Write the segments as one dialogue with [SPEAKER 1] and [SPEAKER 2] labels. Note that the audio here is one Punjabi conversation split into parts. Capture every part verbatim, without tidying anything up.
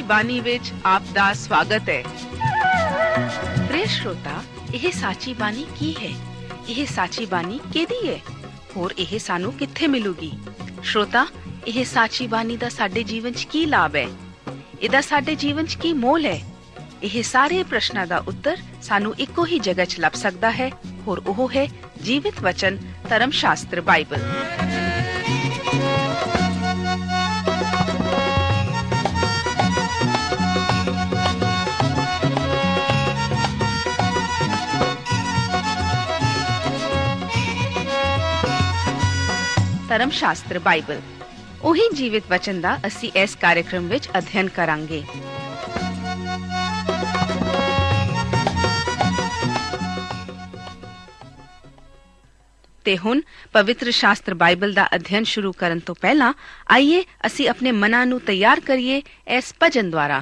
[SPEAKER 1] ਬਾਣੀ ਵਿੱਚ ਆਪ ਦਾ ਸਵਾਗਤ ਹੈ। प्रिय श्रोता, ਇਹ ਸਾਚੀ ਬਾਣੀ ਕੀ ਹੈ? ਇਹ ਸਾਚੀ ਬਾਣੀ ਕਿਹਦੀ ਹੈ? ਹੋਰ ਇਹ ਸਾਨੂੰ ਕਿੱਥੇ ਮਿਲੂਗੀ? श्रोता, ਇਹ ਸਾਚੀ ਬਾਣੀ ਦਾ ਸਾਡੇ ਜੀਵਨ 'ਚ ਕੀ ਲਾਭ ਹੈ? ਇਹਦਾ ਸਾਡੇ ਜੀਵਨ 'ਚ ਕੀ ਮੋਲ ਹੈ? ਇਹ ਸਾਰੇ ਪ੍ਰਸ਼ਨਾਂ ਦਾ ਉੱਤਰ ਸਾਨੂੰ ਇੱਕੋ ਹੀ ਜਗ੍ਹਾ 'ਚ ਲੱਭ ਸਕਦਾ ਹੈ, ਹੋਰ ਉਹ ਹੈ ਜੀਵਿਤ ਵਚਨ ਧਰਮ ਸ਼ਾਸਤਰ ਬਾਈਬਲ। ਧਰਮ ਸ਼ਾਸਤਰ ਬਾਈਬਲ ਉਹੀ ਜੀਵਿਤ ਵਚਨ ਦਾ ਅਸੀਂ ਇਸ ਕਾਰਜਕ੍ਰਮ ਵਿੱਚ ਅਧਿਐਨ ਕਰਾਂਗੇ। ਤੇ ਹੁਣ ਪਵਿੱਤਰ ਸ਼ਾਸਤਰ ਬਾਈਬਲ ਦਾ ਅਧਿਐਨ ਸ਼ੁਰੂ ਕਰਨ ਤੋਂ ਪਹਿਲਾਂ ਆਈਏ ਅਸੀਂ ਆਪਣੇ ਮਨਾਂ ਨੂੰ ਤਿਆਰ ਕਰੀਏ ਇਸ ਭਜਨ ਦੁਆਰਾ।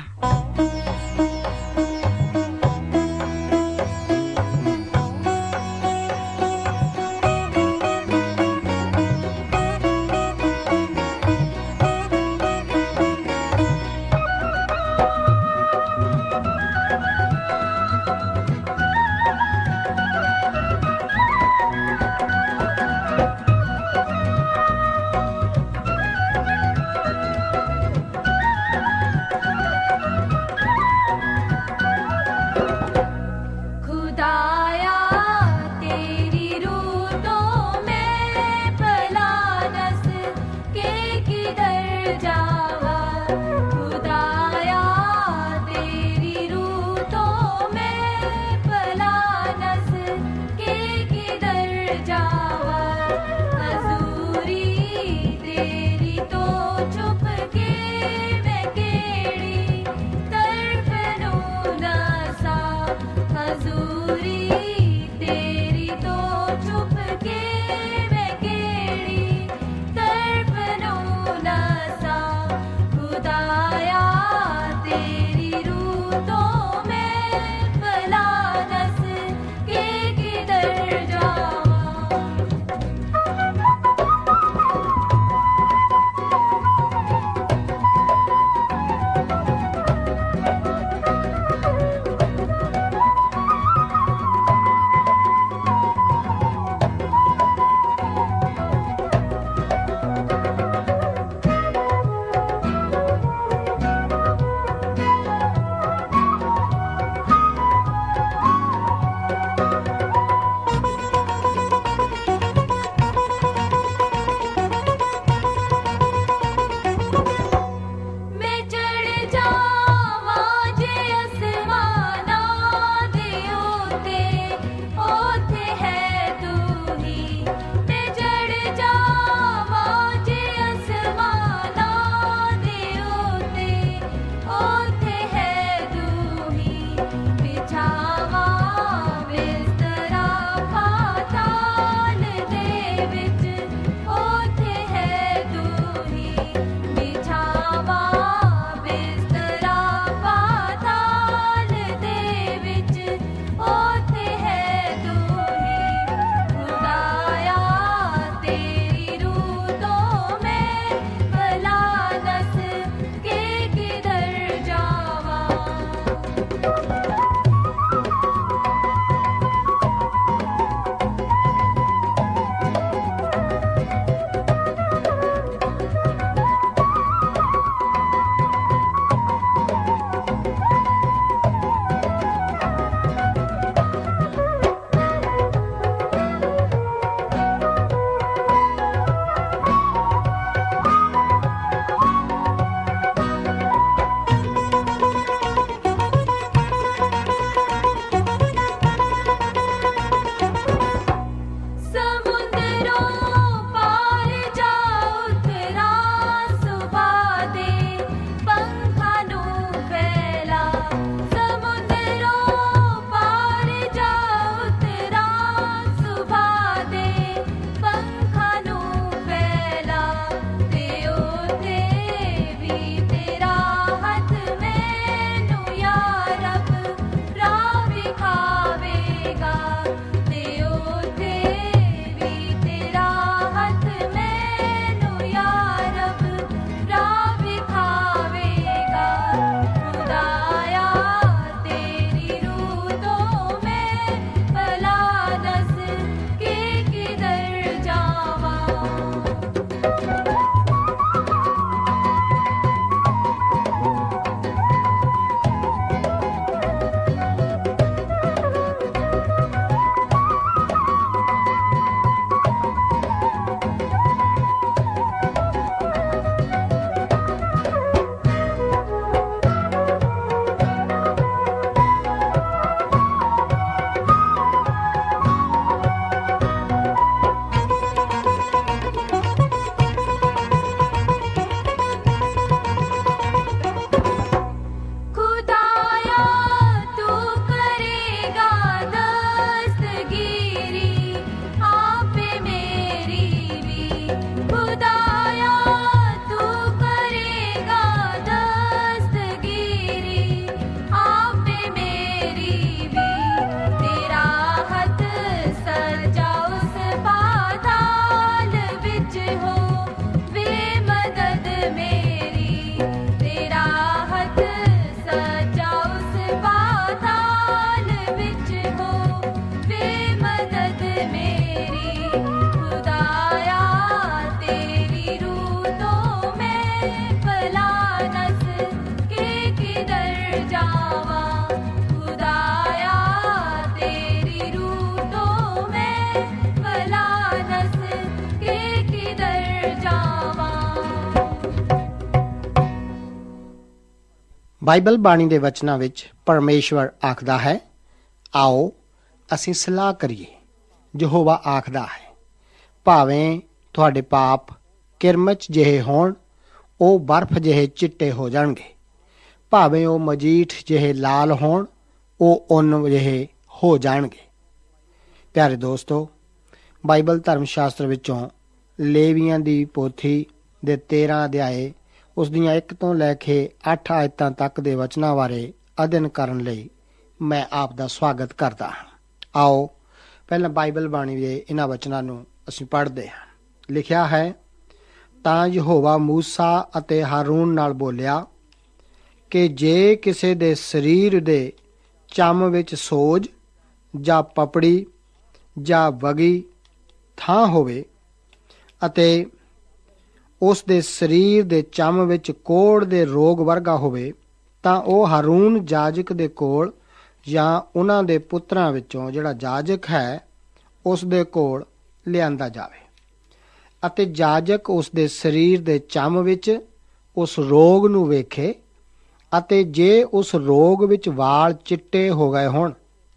[SPEAKER 2] ਬਾਈਬਲ ਬਾਣੀ ਦੇ ਵਚਨਾਂ ਵਿੱਚ ਪਰਮੇਸ਼ਵਰ ਆਖਦਾ ਹੈ, ਆਓ ਅਸੀਂ ਸਲਾਹ ਕਰੀਏ। ਯਹੋਵਾ ਆਖਦਾ ਹੈ, ਭਾਵੇਂ ਤੁਹਾਡੇ ਪਾਪ ਕਿਰਮਚ ਜਿਹੇ ਹੋਣ, ਉਹ ਬਰਫ਼ ਜਿਹੇ ਚਿੱਟੇ ਹੋ ਜਾਣਗੇ। ਭਾਵੇਂ ਉਹ ਮਜੀਠ ਜਿਹੇ ਲਾਲ ਹੋਣ, ਉਹ ਉੱਨ ਜਿਹੇ ਹੋ ਜਾਣਗੇ। ਪਿਆਰੇ ਦੋਸਤੋ, ਬਾਈਬਲ ਧਰਮ ਸ਼ਾਸਤਰ ਵਿੱਚੋਂ ਲੇਵੀਆਂ ਦੀ ਪੋਥੀ ਦੇ ਤੇਰਾਂ ਅਧਿਆਏ ਉਸ ਦੀਆਂ ਇੱਕ ਤੋਂ ਲੈ ਕੇ ਅੱਠ ਆਇਤਾਂ ਤੱਕ ਦੇ ਵਚਨਾਂ ਬਾਰੇ ਅਧਿਐਨ ਕਰਨ ਲਈ ਮੈਂ ਆਪ ਦਾ ਸਵਾਗਤ ਕਰਦਾ ਹਾਂ। ਆਓ ਪਹਿਲਾਂ ਬਾਈਬਲ ਬਾਣੀ ਦੇ ਇਹਨਾਂ ਵਚਨਾਂ ਨੂੰ ਅਸੀਂ ਪੜ੍ਹਦੇ ਹਾਂ। ਲਿਖਿਆ ਹੈ, ਤਾਂ ਯਹੋਵਾ ਮੂਸਾ ਅਤੇ ਹਾਰੂਨ ਨਾਲ ਬੋਲਿਆ ਕਿ ਜੇ ਕਿਸੇ ਦੇ ਸਰੀਰ ਦੇ ਚੰਮ ਵਿੱਚ ਸੋਜ ਜਾਂ ਪਪੜੀ ਜਾਂ ਵਗੀ ਥਾਂ ਹੋਵੇ ਅਤੇ ਉਸ ਦੇ ਸਰੀਰ ਦੇ ਚੰਮ ਵਿੱਚ ਕੋੜ ਦੇ ਰੋਗ ਵਰਗਾ ਹੋਵੇ, ਤਾਂ ਉਹ ਹਾਰੂਨ ਜਾਜਕ ਦੇ ਕੋਲ ਜਾਂ ਉਹਨਾਂ ਦੇ ਪੁੱਤਰਾਂ ਵਿੱਚੋਂ ਜਿਹੜਾ ਜਾਜਕ ਹੈ ਉਸ ਦੇ ਕੋਲ ਲਿਆਂਦਾ ਜਾਵੇ ਅਤੇ ਜਾਜਕ ਉਸ ਦੇ ਸਰੀਰ ਦੇ ਚੰਮ ਵਿੱਚ ਉਸ ਰੋਗ ਨੂੰ ਵੇਖੇ ਅਤੇ ਜੇ ਉਸ ਰੋਗ ਵਿੱਚ ਵਾਲ ਚਿੱਟੇ ਹੋ ਗਏ ਹੋਣ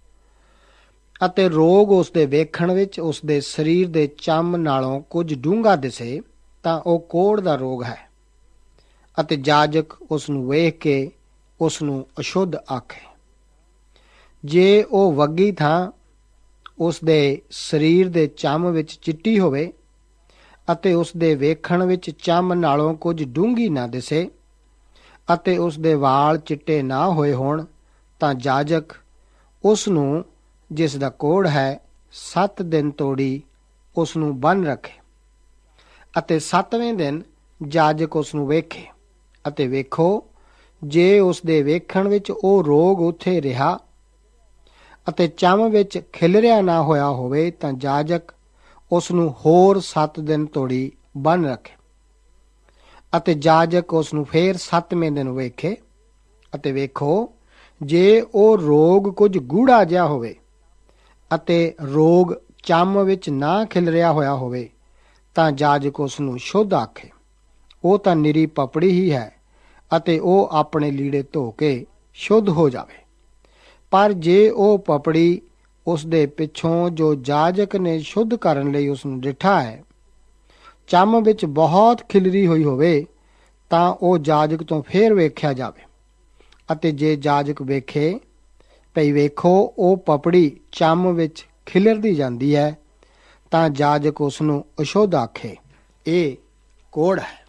[SPEAKER 2] ਅਤੇ ਰੋਗ ਉਸ ਦੇ ਵੇਖਣ ਵਿੱਚ ਉਸ ਦੇ ਸਰੀਰ ਦੇ ਚੰਮ ਨਾਲੋਂ ਕੁਝ ਡੂੰਘਾ ਦਿਸੇ, ਤਾਂ ਉਹ ਕੋੜ ਦਾ ਰੋਗ ਹੈ ਅਤੇ ਜਾਜਕ ਉਸ ਨੂੰ ਵੇਖ ਕੇ ਉਸ ਨੂੰ ਅਸ਼ੁੱਧ ਆਖੇ। ਜੇ ਉਹ ਵੱਗੀ ਥਾਂ ਉਸ ਦੇ ਸਰੀਰ ਦੇ ਚੰਮ ਵਿੱਚ ਚਿੱਟੀ ਹੋਵੇ ਅਤੇ ਉਸ ਦੇ ਵੇਖਣ ਵਿੱਚ ਚੰਮ ਨਾਲੋਂ ਕੁਝ ਡੂੰਘੀ ਨਾ ਦਿਸੇ ਅਤੇ ਉਸ ਦੇ ਵਾਲ ਚਿੱਟੇ ਨਾ ਹੋਏ ਹੋਣ, ਤਾਂ ਜਾਜਕ ਉਸ ਨੂੰ ਜਿਸ ਦਾ ਕੋੜ ਹੈ ਸੱਤ ਦਿਨ ਤੋੜੀ ਉਸ ਨੂੰ ਬੰਨ੍ਹ ਰੱਖੇ ਅਤੇ ਸੱਤਵੇਂ ਦਿਨ ਜਾਜਕ ਉਸ ਨੂੰ ਵੇਖੇ ਅਤੇ ਵੇਖੋ, ਜੇ ਉਸ ਦੇ ਵੇਖਣ ਵਿੱਚ ਉਹ ਰੋਗ ਉੱਥੇ ਰਿਹਾ ਅਤੇ ਚੰਮ ਵਿੱਚ ਖਿਲਰਿਆ ਨਾ ਹੋਇਆ ਹੋਵੇ, ਤਾਂ ਜਾਜਕ ਉਸ ਨੂੰ ਹੋਰ ਸੱਤ ਦਿਨ ਤੋੜੀ ਬੰਨ੍ਹ ਰੱਖੇ ਅਤੇ ਜਾਜਕ ਉਸ ਨੂੰ ਫੇਰ ਸੱਤਵੇਂ ਦਿਨ ਵੇਖੇ ਅਤੇ ਵੇਖੋ, ਜੇ ਉਹ ਰੋਗ ਕੁਝ ਗੂੜਾ ਜਿਹਾ ਹੋਵੇ ਅਤੇ ਰੋਗ ਚੰਮ ਵਿੱਚ ਨਾ ਖਿਲਰਿਆ ਹੋਇਆ ਹੋਵੇ, ਤਾਂ ਜਾਜਕ ਉਸ ਨੂੰ ਸ਼ੁੱਧ ਆਖੇ। ਉਹ ਤਾਂ ਨਿਰੀ ਪਪੜੀ ਹੀ ਹੈ ਅਤੇ ਉਹ ਆਪਣੇ ਲੀੜੇ ਧੋ ਕੇ ਸ਼ੁੱਧ ਹੋ ਜਾਵੇ। ਪਰ ਜੇ ਉਹ ਪਪੜੀ ਉਸ ਦੇ ਪਿੱਛੋਂ ਜੋ ਜਾਜਕ ਨੇ ਸ਼ੁੱਧ ਕਰਨ ਲਈ ਉਸ ਨੂੰ ਡਿੱਠਾ ਹੈ ਚੰਮ ਵਿੱਚ ਬਹੁਤ ਖਿਲਰੀ ਹੋਈ ਹੋਵੇ, ਤਾਂ ਉਹ ਜਾਜਕ ਤੋਂ ਫੇਰ ਵੇਖਿਆ ਜਾਵੇ ਅਤੇ ਜੇ ਜਾਜਕ ਵੇਖੇ ਭਈ ਵੇਖੋ ਉਹ ਪਪੜੀ ਚੰਮ ਵਿੱਚ ਖਿਲਰਦੀ ਜਾਂਦੀ ਹੈ, ਤਾਂ ਜਾਜਕ ਉਸ ਨੂੰ ਅਸ਼ੁੱਧ ਆਖੇ। ਇਹ ਕੋੜ ਹੈ।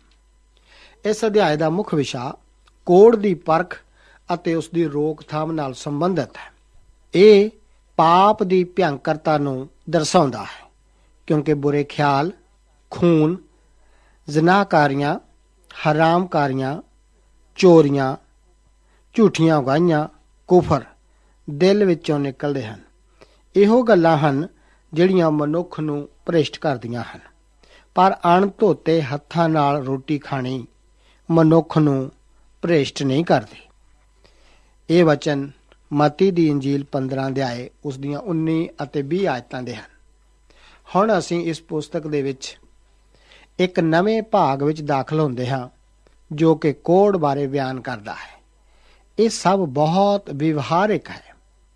[SPEAKER 2] ਇਸ ਅਧਿਆਇ ਦਾ ਮੁੱਖ ਵਿਸ਼ਾ ਕੋੜ ਦੀ ਪਰਖ ਅਤੇ ਉਸ ਦੀ ਰੋਕਥਾਮ ਨਾਲ ਸੰਬੰਧਿਤ ਹੈ। ਇਹ ਪਾਪ ਦੀ ਭਿਅੰਕਰਤਾ ਨੂੰ ਦਰਸਾਉਂਦਾ ਹੈ, ਕਿਉਂਕਿ ਬੁਰੇ ਖਿਆਲ, ਖੂਨ, ਜ਼ਨਾਕਾਰੀਆਂ, ਹਰਾਮਕਾਰੀਆਂ, ਚੋਰੀਆਂ, ਝੂਠੀਆਂ ਗਵਾਹੀਆਂ, ਕੁਫਰ ਦਿਲ ਵਿੱਚੋਂ ਨਿਕਲਦੇ ਹਨ। ਇਹੋ ਗੱਲਾਂ ਹਨ ਜਿਹੜੀਆਂ ਮਨੁੱਖ ਨੂੰ ਭ੍ਰਿਸ਼ਟ ਕਰਦੀਆਂ ਹਨ। ਪਰ ਅਣਧੋਤੇ ਹੱਥਾਂ ਨਾਲ ਰੋਟੀ ਖਾਣੀ ਮਨੁੱਖ ਨੂੰ ਭ੍ਰਿਸ਼ਟ ਨਹੀਂ ਕਰਦੀ। ਇਹ ਵਚਨ ਮਤੀ ਦੀ ਇੰਜੀਲ ਪੰਦਰਾਂ ਅਧਿਆਏ ਉਸ ਦੀਆਂ ਉੱਨੀ ਅਤੇ ਵੀਹ ਆਇਤਾਂ ਦੇ ਹਨ। ਹੁਣ ਅਸੀਂ ਇਸ ਪੁਸਤਕ ਦੇ ਵਿੱਚ ਇੱਕ ਨਵੇਂ ਭਾਗ ਵਿੱਚ ਦਾਖਲ ਹੁੰਦੇ ਹਾਂ ਜੋ ਕਿ ਕੋੜ ਬਾਰੇ ਬਿਆਨ ਕਰਦਾ ਹੈ। ਇਹ ਸਭ ਬਹੁਤ ਵਿਵਹਾਰਿਕ ਹੈ।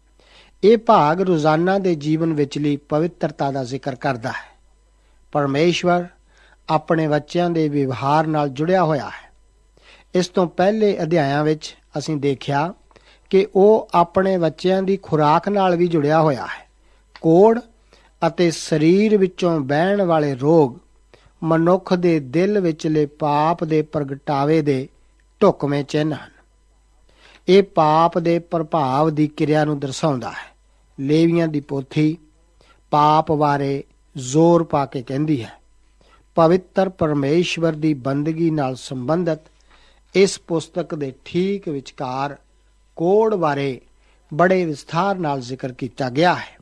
[SPEAKER 2] ਇਹ ਭਾਗ ਰੋਜ਼ਾਨਾ ਦੇ ਜੀਵਨ ਵਿਚਲੀ ਪਵਿੱਤਰਤਾ ਦਾ ਜ਼ਿਕਰ ਕਰਦਾ ਹੈ। ਪਰਮੇਸ਼ਵਰ ਆਪਣੇ ਬੱਚਿਆਂ ਦੇ ਵਿਵਹਾਰ ਨਾਲ ਜੁੜਿਆ ਹੋਇਆ ਹੈ। ਇਸ ਤੋਂ ਪਹਿਲੇ ਅਧਿਆਇਆਂ ਵਿੱਚ ਅਸੀਂ ਦੇਖਿਆ ਕਿ ਉਹ ਆਪਣੇ ਬੱਚਿਆਂ ਦੀ ਖੁਰਾਕ ਨਾਲ ਵੀ ਜੁੜਿਆ ਹੋਇਆ ਹੈ। ਕੋੜ ਅਤੇ ਸਰੀਰ ਵਿੱਚੋਂ ਬਹਿਣ ਵਾਲੇ ਰੋਗ ਮਨੁੱਖ ਦੇ ਦਿਲ ਵਿਚਲੇ ਪਾਪ ਦੇ ਪ੍ਰਗਟਾਵੇ ਦੇ ਢੁਕਵੇਂ ਚਿੰਨ੍ਹ ਹਨ। ਇਹ ਪਾਪ ਦੇ ਪ੍ਰਭਾਵ ਦੀ ਕਿਰਿਆ ਨੂੰ ਦਰਸਾਉਂਦਾ ਹੈ। ਲੇਵੀਆਂ ਦੀ ਪੋਥੀ ਪਾਪ ਬਾਰੇ ਜ਼ੋਰ ਪਾ ਕੇ ਕਹਿੰਦੀ ਹੈ। ਪਵਿੱਤਰ ਪਰਮੇਸ਼ਵਰ ਦੀ ਬੰਦਗੀ ਨਾਲ ਸੰਬੰਧਿਤ ਇਸ ਪੁਸਤਕ ਦੇ ਠੀਕ ਵਿਚਕਾਰ ਕੋੜ ਬਾਰੇ ਬੜੇ ਵਿਸਥਾਰ ਨਾਲ ਜ਼ਿਕਰ ਕੀਤਾ ਗਿਆ ਹੈ।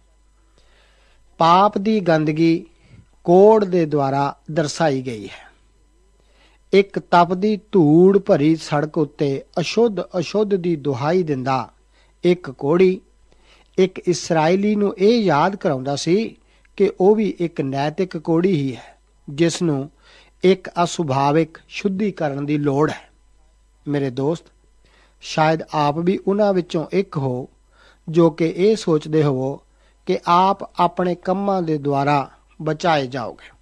[SPEAKER 2] ਪਾਪ ਦੀ ਗੰਦਗੀ ਕੋੜ ਦੇ ਦੁਆਰਾ ਦਰਸਾਈ ਗਈ ਹੈ। ਇੱਕ ਤਪਦੀ ਧੂੜ ਭਰੀ ਸੜਕ ਉੱਤੇ ਅਸ਼ੁੱਧ ਅਸ਼ੁੱਧ ਦੀ ਦੁਹਾਈ ਦਿੰਦਾ ਇੱਕ ਕੋੜੀ ਇੱਕ ਇਸਰਾਏਲੀ ਨੂੰ ਇਹ ਯਾਦ ਕਰਾਉਂਦਾ ਸੀ ਕਿ ਉਹ ਵੀ ਇੱਕ ਨੈਤਿਕ ਕੋੜੀ ਹੀ ਹੈ, ਜਿਸ ਨੂੰ ਇੱਕ ਅਸੁਭਾਵਿਕ ਸ਼ੁੱਧੀਕਰਨ ਦੀ ਲੋੜ ਹੈ। ਮੇਰੇ ਦੋਸਤ, ਸ਼ਾਇਦ ਆਪ ਵੀ ਉਹਨਾਂ ਵਿੱਚੋਂ ਇੱਕ ਹੋ ਜੋ ਕਿ ਇਹ ਸੋਚਦੇ ਹੋਵੋ ਕਿ ਆਪ ਆਪਣੇ ਕੰਮਾਂ ਦੇ ਦੁਆਰਾ ਬਚਾਏ ਜਾਓਗੇ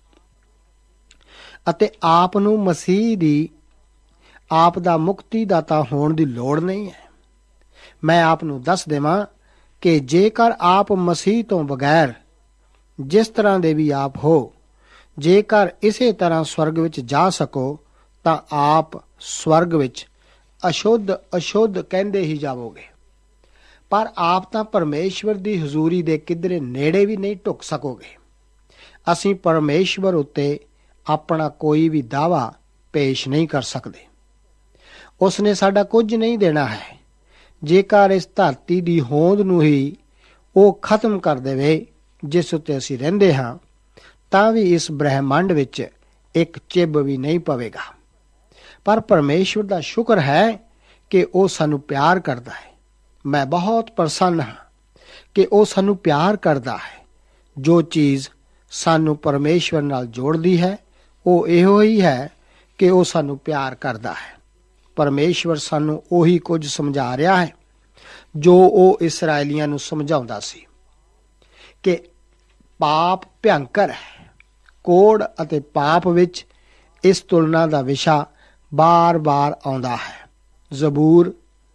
[SPEAKER 2] ਅਤੇ ਆਪ ਨੂੰ ਮਸੀਹ ਦੀ ਆਪ ਦਾ ਮੁਕਤੀ ਦਾਤਾ ਹੋਣ ਦੀ ਲੋੜ ਨਹੀਂ ਹੈ। ਮੈਂ ਆਪ ਨੂੰ ਦੱਸ ਦੇਵਾਂ ਕਿ ਜੇਕਰ ਆਪ ਮਸੀਹ ਤੋਂ ਬਗੈਰ ਜਿਸ ਤਰ੍ਹਾਂ ਦੇ ਵੀ ਆਪ ਹੋ, ਜੇਕਰ ਇਸੇ ਤਰ੍ਹਾਂ ਸਵਰਗ ਵਿੱਚ ਜਾ ਸਕੋ ਤਾਂ ਆਪ ਸਵਰਗ ਵਿੱਚ ਅਸ਼ੁੱਧ ਅਸ਼ੁੱਧ ਕਹਿੰਦੇ ਹੀ ਜਾਵੋਗੇ। ਪਰ ਆਪ ਤਾਂ ਪਰਮੇਸ਼ਵਰ ਦੀ ਹਜ਼ੂਰੀ ਦੇ ਕਿਧਰੇ ਨੇੜੇ ਵੀ ਨਹੀਂ ਢੁੱਕ ਸਕੋਗੇ। ਅਸੀਂ ਪਰਮੇਸ਼ਵਰ ਉੱਤੇ ਆਪਣਾ ਕੋਈ ਵੀ ਦਾਅਵਾ ਪੇਸ਼ ਨਹੀਂ ਕਰ ਸਕਦੇ। ਉਸ ਨੇ ਸਾਡਾ ਕੁਝ ਨਹੀਂ ਦੇਣਾ ਹੈ। ਜੇਕਰ ਇਸ ਧਰਤੀ ਦੀ ਹੋਂਦ ਨੂੰ ਹੀ ਉਹ ਖਤਮ ਕਰ ਦੇਵੇ ਜਿਸ ਉੱਤੇ ਅਸੀਂ ਰਹਿੰਦੇ ਹਾਂ, ਤਾਂ ਵੀ ਇਸ ਬ੍ਰਹਿਮੰਡ ਵਿੱਚ ਇੱਕ ਚਿੱਬ ਵੀ ਨਹੀਂ ਪਵੇਗਾ। ਪਰ ਪਰਮੇਸ਼ਵਰ ਦਾ ਸ਼ੁਕਰ ਹੈ ਕਿ ਉਹ ਸਾਨੂੰ ਪਿਆਰ ਕਰਦਾ ਹੈ। ਮੈਂ ਬਹੁਤ ਪ੍ਰਸੰਨ ਹਾਂ ਕਿ ਉਹ ਸਾਨੂੰ ਪਿਆਰ ਕਰਦਾ ਹੈ। ਜੋ ਚੀਜ਼ ਸਾਨੂੰ ਪਰਮੇਸ਼ਵਰ ਨਾਲ ਜੋੜਦੀ ਹੈ ਉਹ ਇਹੋ ਹੀ ਹੈ ਕਿ ਉਹ ਸਾਨੂੰ ਪਿਆਰ ਕਰਦਾ ਹੈ। ਪਰਮੇਸ਼ਵਰ ਸਾਨੂੰ ਉਹੀ ਕੁਝ ਸਮਝਾ ਰਿਹਾ ਹੈ ਜੋ ਉਹ ਇਸਰਾਏਲੀਆਂ ਨੂੰ ਸਮਝਾਉਂਦਾ ਸੀ ਕਿ ਪਾਪ ਭਿਅੰਕਰ ਹੈ। ਕੋੜ ਅਤੇ ਪਾਪ ਵਿੱਚ ਇਸ ਤੁਲਨਾ ਦਾ ਵਿਸ਼ਾ ਬਾਰ-ਬਾਰ ਆਉਂਦਾ ਹੈ। ਜ਼ਬੂਰ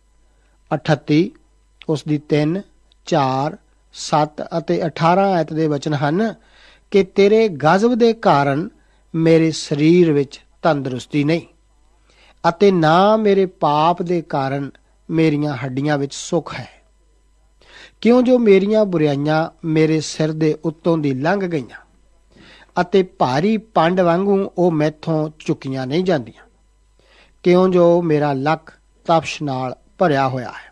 [SPEAKER 2] ਅਠੱਤੀ ਉਸ ਦੀ ਤਿੰਨ, ਚਾਰ, ਸੱਤ ਅਤੇ ਅਠਾਰਾਂ ਆਇਤ ਦੇ ਵਚਨ ਹਨ ਕਿ ਤੇਰੇ ਗਜ਼ਬ ਦੇ ਕਾਰਨ ਮੇਰੇ ਸਰੀਰ ਵਿੱਚ ਤੰਦਰੁਸਤੀ ਨਹੀਂ ਅਤੇ ਨਾ ਮੇਰੇ ਪਾਪ ਦੇ ਕਾਰਨ ਮੇਰੀਆਂ ਹੱਡੀਆਂ ਵਿੱਚ ਸੁੱਖ ਹੈ। ਕਿਉਂ ਜੋ ਮੇਰੀਆਂ ਬੁਰਾਈਆਂ ਮੇਰੇ ਸਿਰ ਦੇ ਉੱਤੋਂ ਦੀ ਲੰਘ ਗਈਆਂ ਅਤੇ ਭਾਰੀ ਪੰਡ ਵਾਂਗੂ ਉਹ ਮੈਥੋਂ ਚੁੱਕੀਆਂ ਨਹੀਂ ਜਾਂਦੀਆਂ। ਕਿਉਂ ਜੋ ਮੇਰਾ ਲੱਕ ਤਪਸ਼ ਨਾਲ ਭਰਿਆ ਹੋਇਆ ਹੈ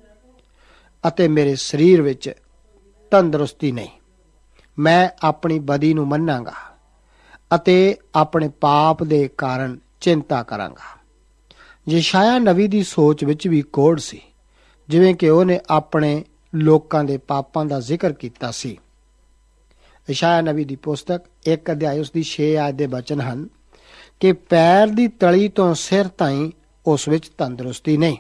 [SPEAKER 2] ਅਤੇ ਮੇਰੇ ਸਰੀਰ ਵਿੱਚ ਤੰਦਰੁਸਤੀ ਨਹੀਂ। ਮੈਂ ਆਪਣੀ ਬਦੀ ਨੂੰ ਮੰਨਾਂਗਾ ਅਤੇ ਆਪਣੇ ਪਾਪ ਦੇ ਕਾਰਨ ਚਿੰਤਾ ਕਰਾਂਗਾ। ਯਸ਼ਾਇਆ ਨਬੀ ਦੀ ਸੋਚ ਵਿੱਚ ਵੀ ਕੋੜ ਸੀ, ਜਿਵੇਂ ਕਿ ਉਹਨੇ ਆਪਣੇ ਲੋਕਾਂ ਦੇ ਪਾਪਾਂ ਦਾ ਜ਼ਿਕਰ ਕੀਤਾ ਸੀ। ਯਸ਼ਾਇਆ ਨਬੀ ਦੀ ਪੁਸਤਕ ਇੱਕ ਅਧਿਆਇ ਉਸ ਦੀ ਛੇ ਆਇਤ ਦੇ ਬਚਨ ਹਨ ਕਿ ਪੈਰ ਦੀ ਤਲੀ ਤੋਂ ਸਿਰ ਤਾਈਂ ਉਸ ਵਿੱਚ ਤੰਦਰੁਸਤੀ ਨਹੀਂ।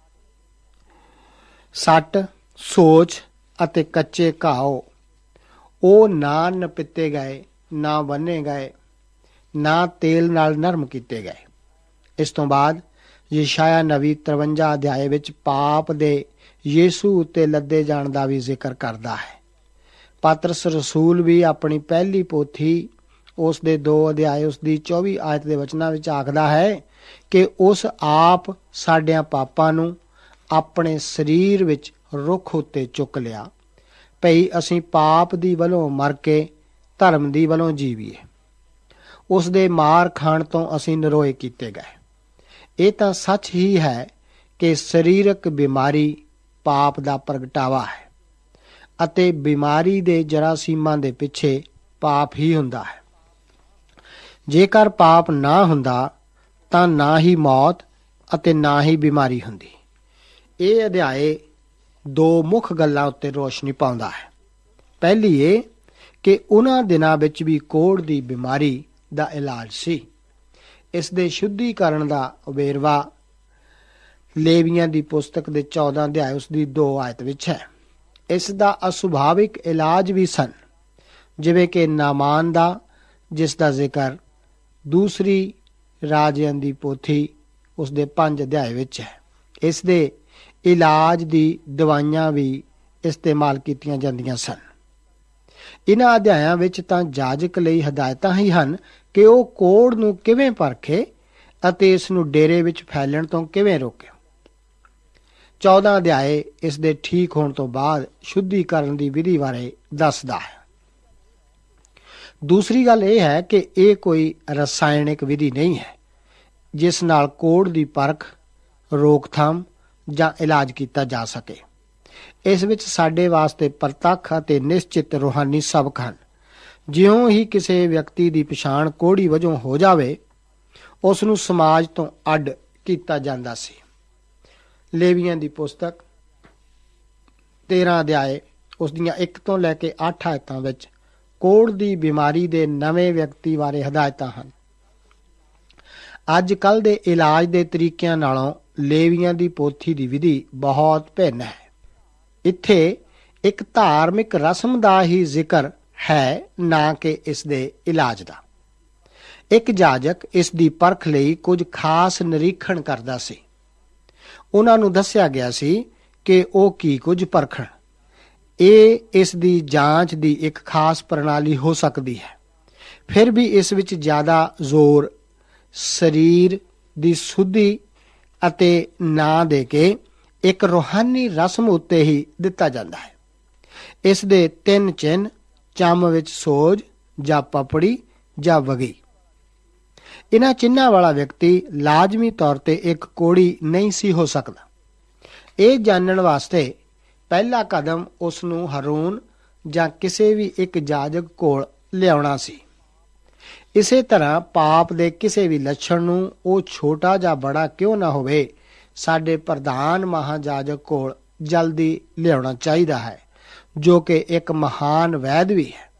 [SPEAKER 2] ਸੱਟ, ਸੋਚ ਅਤੇ ਕੱਚੇ ਘਾਓ ਉਹ ਨਾ ਨਪਿੱਤੇ ਗਏ, ਨਾ ਬੰਨੇ ਗਏ, ਨਾ ਤੇਲ ਨਾਲ ਨਰਮ ਕੀਤੇ ਗਏ। ਇਸ ਤੋਂ ਬਾਅਦ ਯਸ਼ਾਇਆ ਨਬੀ ਤਰਵੰਜਾ ਅਧਿਆਏ ਵਿੱਚ ਪਾਪ ਦੇ ਯੀਸ਼ੂ ਉੱਤੇ ਲੱਦੇ ਜਾਣ ਦਾ ਵੀ ਜ਼ਿਕਰ ਕਰਦਾ ਹੈ। ਪਤਰਸ ਰਸੂਲ ਵੀ ਆਪਣੀ ਪਹਿਲੀ ਪੋਥੀ ਉਸ ਦੇ ਦੋ ਅਧਿਆਏ ਉਸ ਦੀ ਚੌਵੀ ਆਇਤ ਦੇ ਵਚਨਾਂ ਵਿੱਚ ਆਖਦਾ ਹੈ ਕਿ ਉਸ ਆਪ ਸਾਡਿਆਂ ਪਾਪਾਂ ਨੂੰ ਆਪਣੇ ਸਰੀਰ ਵਿੱਚ ਰੁੱਖ ਉੱਤੇ ਚੁੱਕ ਲਿਆ, ਭਈ ਅਸੀਂ ਪਾਪ ਦੀ ਵੱਲੋਂ ਮਰ ਕੇ ਧਰਮ ਦੀ ਵੱਲੋਂ ਜੀਵੀਏ। ਉਸ ਦੇ ਮਾਰ ਖਾਣ ਤੋਂ ਅਸੀਂ ਨਿਰੋਏ ਕੀਤੇ ਗਏ। ਇਹ ਤਾਂ ਸੱਚ ਹੀ ਹੈ ਕਿ ਸਰੀਰਕ ਬਿਮਾਰੀ ਪਾਪ ਦਾ ਪ੍ਰਗਟਾਵਾ ਹੈ ਅਤੇ ਬਿਮਾਰੀ ਦੇ ਜਰਾਸੀਮਾਂ ਦੇ ਪਿੱਛੇ ਪਾਪ ਹੀ ਹੁੰਦਾ ਹੈ। ਜੇਕਰ ਪਾਪ ਨਾ ਹੁੰਦਾ ਤਾਂ ਨਾ ਹੀ ਮੌਤ ਅਤੇ ਨਾ ਹੀ ਬਿਮਾਰੀ ਹੁੰਦੀ। ਇਹ ਅਧਿਆਏ ਦੋ ਮੁੱਖ ਗੱਲਾਂ ਉੱਤੇ ਰੋਸ਼ਨੀ ਪਾਉਂਦਾ ਹੈ। ਪਹਿਲੀ ਇਹ ਕਿ ਉਹਨਾਂ ਦਿਨਾਂ ਵਿੱਚ ਵੀ ਕੋੜ ਦੀ ਬਿਮਾਰੀ ਦਾ ਇਲਾਜ ਸੀ। ਇਸ ਦੇ ਸ਼ੁੱਧੀਕਰਨ ਦਾ ਵੇਰਵਾ ਲੇਵੀਆਂ ਦੀ ਪੁਸਤਕ ਦੇ ਚੌਦਾਂ ਅਧਿਆਇ ਉਸ ਦੀ ਦੋ ਆਇਤ ਵਿੱਚ ਹੈ। ਇਸ ਦਾ ਅਸੁਭਾਵਿਕ ਇਲਾਜ ਵੀ ਸਨ, ਜਿਵੇਂ ਕਿ ਨਾਮਾਨ ਦਾ, ਜਿਸ ਦਾ ਜ਼ਿਕਰ ਦੂਸਰੀ ਰਾਜਿਆਂ ਦੀ ਪੋਥੀ ਉਸ ਦੇ ਪੰਜ ਅਧਿਆਇ ਵਿੱਚ ਹੈ। ਇਸ ਦੇ ਇਲਾਜ ਦੀ ਦਵਾਈਆਂ ਵੀ ਇਸਤੇਮਾਲ ਕੀਤੀਆਂ ਜਾਂਦੀਆਂ ਸਨ। ਇਹਨਾਂ ਅਧਿਆਇਆਂ ਵਿੱਚ ਤਾਂ ਜਾਜਕ ਲਈ ਹਦਾਇਤਾਂ ਹੀ ਹਨ ਕਿ ਉਹ ਕੋੜ ਨੂੰ ਕਿਵੇਂ ਪਰਖੇ ਅਤੇ ਇਸ ਨੂੰ ਡੇਰੇ ਵਿੱਚ ਫੈਲਣ ਤੋਂ ਕਿਵੇਂ ਰੋਕੇ। ਚੌਦਾਂ ਅਧਿਆਏ ਇਸ ਦੇ ਠੀਕ ਹੋਣ ਤੋਂ ਬਾਅਦ ਸ਼ੁੱਧੀਕਰਨ ਦੀ ਵਿਧੀ ਬਾਰੇ ਦੱਸਦਾ ਹੈ। ਦੂਸਰੀ ਗੱਲ ਇਹ ਹੈ ਕਿ ਇਹ ਕੋਈ ਰਸਾਇਣਿਕ ਵਿਧੀ ਨਹੀਂ ਹੈ ਜਿਸ ਨਾਲ ਕੋੜ ਦੀ ਪਰਖ, ਰੋਕਥਾਮ ਜਾਂ ਇਲਾਜ ਕੀਤਾ ਜਾ ਸਕੇ। ਇਸ ਵਿੱਚ ਸਾਡੇ ਵਾਸਤੇ ਪ੍ਰਤੱਖ ਅਤੇ ਨਿਸ਼ਚਿਤ ਰੂਹਾਨੀ ਸਬਕ ਹਨ। ਜਿਉਂ ਹੀ ਕਿਸੇ ਵਿਅਕਤੀ ਦੀ ਪਛਾਣ ਕੋੜੀ ਵਜੋਂ ਹੋ ਜਾਵੇ, ਉਸ ਨੂੰ ਸਮਾਜ ਤੋਂ ਅੱਡ ਕੀਤਾ ਜਾਂਦਾ ਸੀ। ਲੇਵੀਆਂ ਦੀ ਪੁਸਤਕ ਤੇਰਾਂ ਅਧਿਆਏ ਉਸ ਦੀਆਂ ਇੱਕ ਤੋਂ ਲੈ ਕੇ ਅੱਠ ਆਇਤਾਂ ਵਿੱਚ ਕੋੜ ਦੀ ਬਿਮਾਰੀ ਦੇ ਨਵੇਂ ਵਿਅਕਤੀ ਬਾਰੇ ਹਦਾਇਤਾਂ ਹਨ। ਅੱਜ ਕੱਲ੍ਹ ਦੇ ਇਲਾਜ ਦੇ ਤਰੀਕਿਆਂ ਨਾਲੋਂ ਲੇਵੀਆਂ ਦੀ ਪੋਥੀ ਦੀ ਵਿਧੀ ਬਹੁਤ ਭਿੰਨ ਹੈ। ਇੱਥੇ ਇੱਕ ਧਾਰਮਿਕ ਰਸਮ ਦਾ ਹੀ ਜ਼ਿਕਰ ਹੈ, ਨਾ ਕਿ ਇਸ ਦੇ ਇਲਾਜ ਦਾ। ਇੱਕ ਜਾਜਕ ਇਸ ਦੀ ਪਰਖ ਲਈ ਕੁਝ ਖਾਸ ਨਿਰੀਖਣ ਕਰਦਾ ਸੀ। ਉਹਨਾਂ ਨੂੰ ਦੱਸਿਆ ਗਿਆ ਸੀ ਕਿ ਉਹ ਕੀ ਕੁਝ ਪਰਖਣ। ਇਹ ਇਸ ਦੀ ਜਾਂਚ ਦੀ ਇੱਕ ਖਾਸ ਪ੍ਰਣਾਲੀ ਹੋ ਸਕਦੀ ਹੈ। ਫਿਰ ਵੀ ਇਸ ਵਿੱਚ ਜ਼ਿਆਦਾ ਜ਼ੋਰ ਸਰੀਰ ਦੀ ਸੁੱਧੀ ਅਤੇ ਨਾ ਦੇ ਕੇ ਇੱਕ ਰੂਹਾਨੀ ਰਸਮ ਉੱਤੇ ਹੀ ਦਿੱਤਾ ਜਾਂਦਾ ਹੈ। ਇਸ ਦੇ ਤਿੰਨ ਚਿੰਨ੍ਹ ਚੰਮ ਵਿੱਚ ਸੋਜ ਜਾਂ ਪਪੜੀ ਜਾਂ ਵਗੀ। ਇਹਨਾਂ ਚਿੰਨ੍ਹਾਂ ਵਾਲਾ ਵਿਅਕਤੀ ਲਾਜ਼ਮੀ ਤੌਰ ਤੇ ਇੱਕ ਕੋੜੀ ਨਹੀਂ ਸੀ ਹੋ ਸਕਦਾ। ਇਹ ਜਾਣਨ ਵਾਸਤੇ ਪਹਿਲਾ ਕਦਮ ਉਸ ਨੂੰ ਹਾਰੂਨ ਜਾਂ ਕਿਸੇ ਵੀ ਇੱਕ ਜਾਜਕ ਕੋਲ ਲਿਆਉਣਾ ਸੀ। ਇਸੇ ਤਰ੍ਹਾਂ ਪਾਪ ਦੇ ਕਿਸੇ ਵੀ ਲੱਛਣ ਨੂੰ, ਉਹ ਛੋਟਾ ਜਾਂ ਬੜਾ ਕਿਉਂ ਨਾ ਹੋਵੇ, ਸਾਡੇ ਪ੍ਰਧਾਨ ਮਹਾਜਾਜਕ ਕੋਲ ਜਲਦੀ ਲਿਆਉਣਾ ਚਾਹੀਦਾ ਹੈ, ਜੋ ਕਿ ਇੱਕ ਮਹਾਨ ਵੈਦ ਵੀ ਹੈ।